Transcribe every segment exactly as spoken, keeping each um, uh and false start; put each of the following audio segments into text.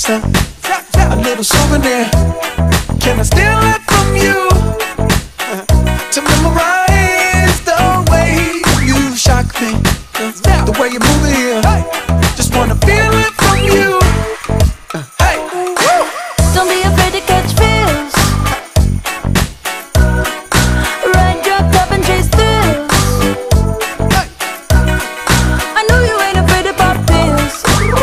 kiss, a, a little souvenir. Can I steal it from you to memorize the way you shock me, the way you move it here? Just wanna feel it from you. Hey, don't be afraid to catch feels. Ride your cup and chase thrills. I know you ain't afraid to pop pills.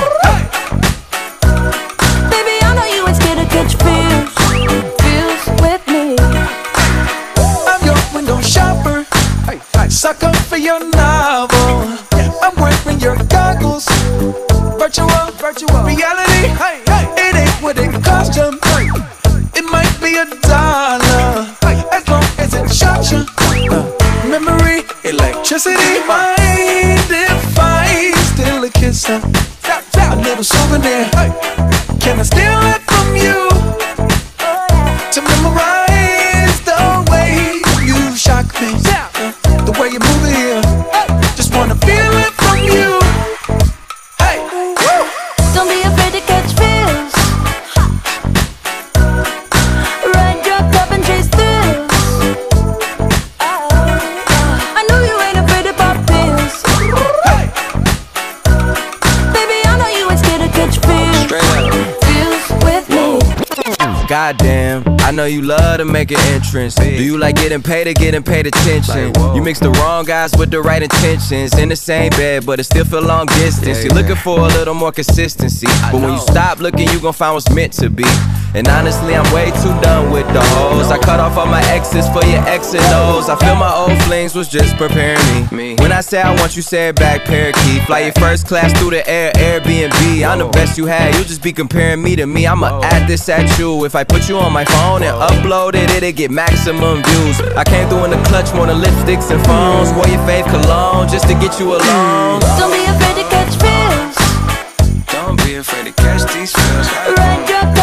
Baby, I know you ain't scared to catch feels. Feels with me. I'm your window shopper, sucker for your novel. I'm wearing your goggles. Virtual, virtual reality. It ain't what it cost you. It might be a dollar, as long as it shocks you. Uh, memory, electricity. Mind if I steal a kiss, uh, a little souvenir? Can I steal it from you to memorize the way you shock me, uh, the way you move it here? Just wanna feel it from you. Hey, don't be afraid to catch feels. Ride your cup and chase thrills. I know you ain't afraid to pop pills. Baby, I know you ain't scared to catch feels. Feels with me. Goddamn, I know you love to make an entrance. Do you like getting paid or getting paid attention? You mix the wrong guys with the right intentions. In the same bed, but it still feel long distance. You're looking for a little more consistency, but when you stop looking, you gon' find what's meant to be. And honestly, I'm way too done with the hoes. I cut off all my exes for your X and O's. I feel my old flings was just preparing me. When I say I want you, say it back, parakeet. Fly your first class through the air, Airbnb. I'm the best you had, you just be comparing me to me. I'ma add this at you. If I put you on my phone and upload it, it'll get maximum views. I came through in the clutch, more than lipsticks and phones. Wore your fave cologne just to get you alone. Don't be afraid to catch feels. Don't be afraid to catch these feels. Ride your